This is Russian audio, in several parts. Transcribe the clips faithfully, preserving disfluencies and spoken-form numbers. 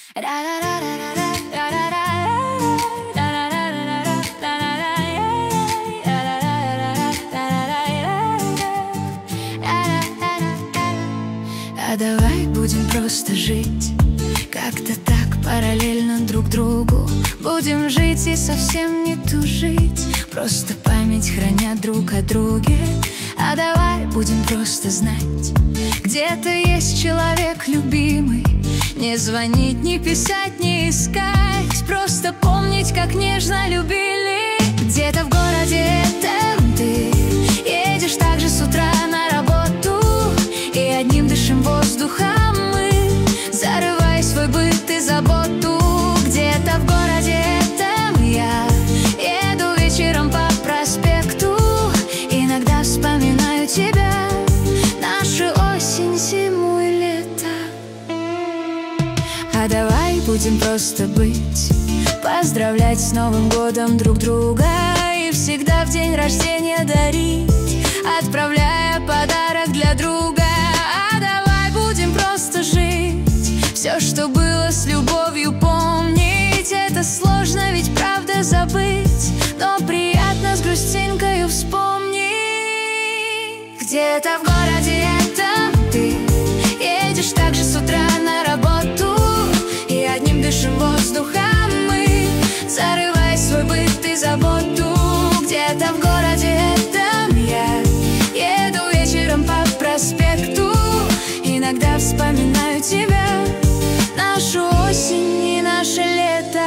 А давай будем просто жить, как-то так параллельно друг другу. Будем жить и совсем не тужить, просто память храня друг о друге. А давай будем просто знать, где-то есть человек любимый. Не звонить, не писать, не искать, просто помнить, как нежно любили. Где-то в городе там ты едешь также с утра на работу, и одним дышим воздухом мы, зарывая свой быт и заботу. Где-то в городе там я еду вечером по проспекту, иногда вспоминаю тебя, нашу осень, зиму и лето. А давай будем просто быть, поздравлять с Новым годом друг друга и всегда в день рождения дарить, отправляя подарок для друга. А давай будем просто жить, все, что было, с любовью помнить. Это сложно, ведь правда забыть, но приятно с грустинкою вспомнить. Где-то в городе там ты едешь также с утра на работу, и одним дышим воздухом мы, зарывая свой быт и заботу. Где-то в городе там я еду вечером по проспекту, иногда вспоминаю тебя, нашу осень и наше лето.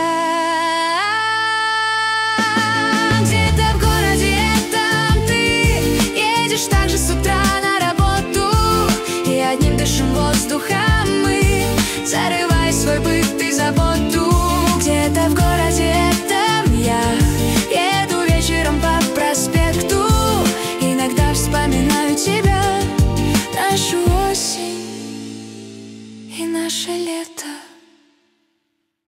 Где-то в городе там ты едешь также с утра на работу, и одним дышим воздухом мы, зарывая свой быт и заботу. Где-то в городе там я еду вечером по проспекту, иногда вспоминаю тебя, нашу осень и наше лето.